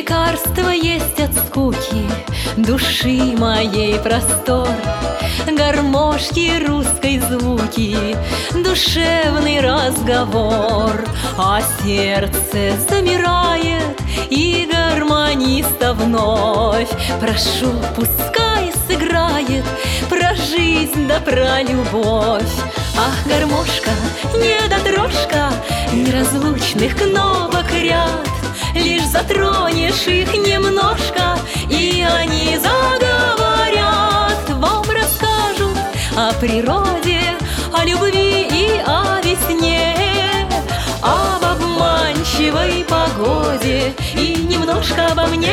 лекарство есть от скуки души моей простор. Гармошки русской звуки, душевный разговор, а сердце замирает, и гармониста вновь прошу, пускай сыграет про жизнь да про любовь. Ах, гармошка, недотрожка, неразлучных кнопок ряд, лишь затронешь их немножко, и они заговорят, вам расскажут о природе, о любви и о весне, об обманчивой погоде и немножко обо мне.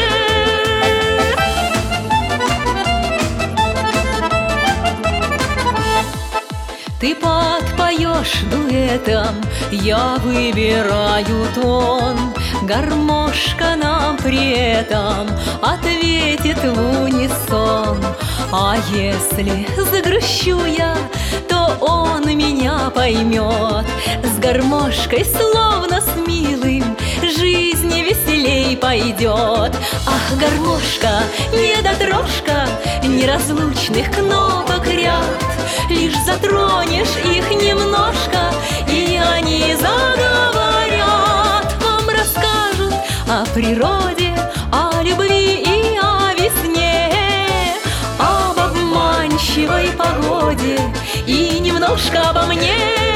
Ты подпоешь дуэтом, я выбираю тон, гармошка нам при этом ответит в унисон. А если загрущу я, то он меня поймет. С гармошкой, словно с милым, жизнь веселей пойдет. Ах, гармошка, недотрожка, неразлучных кнопок ряд, лишь затронешь их немножко, и они заговорят, вам расскажут о природе, о любви и о весне, об обманчивой погоде и немножко обо мне.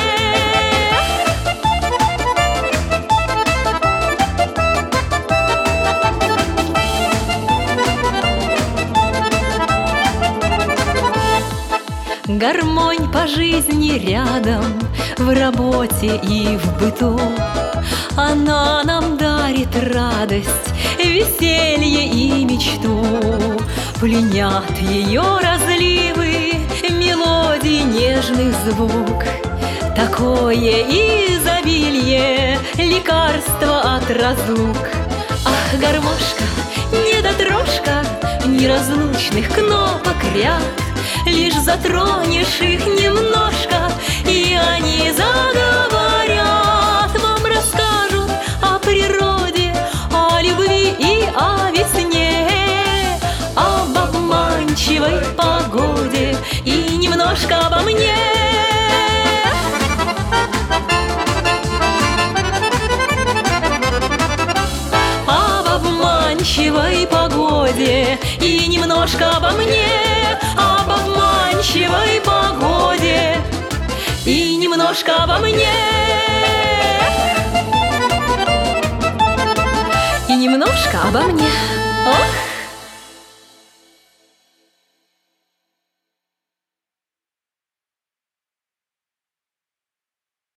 Гармонь по жизни рядом, в работе и в быту. Она нам дарит радость, веселье и мечту. Пленят ее разливы, мелодии, нежный звук. Такое изобилие, лекарство от разлук. Ах, гармошка, недотрожка, неразлучных кнопок ряд, лишь затронешь их немножко, и они заговорят, вам расскажут о природе, о любви и о весне, об обманчивой погоде и немножко обо мне. Об обманчивой погоде и немножко обо мне, об обманчивой погоде и немножко обо мне. И немножко обо мне. Ох!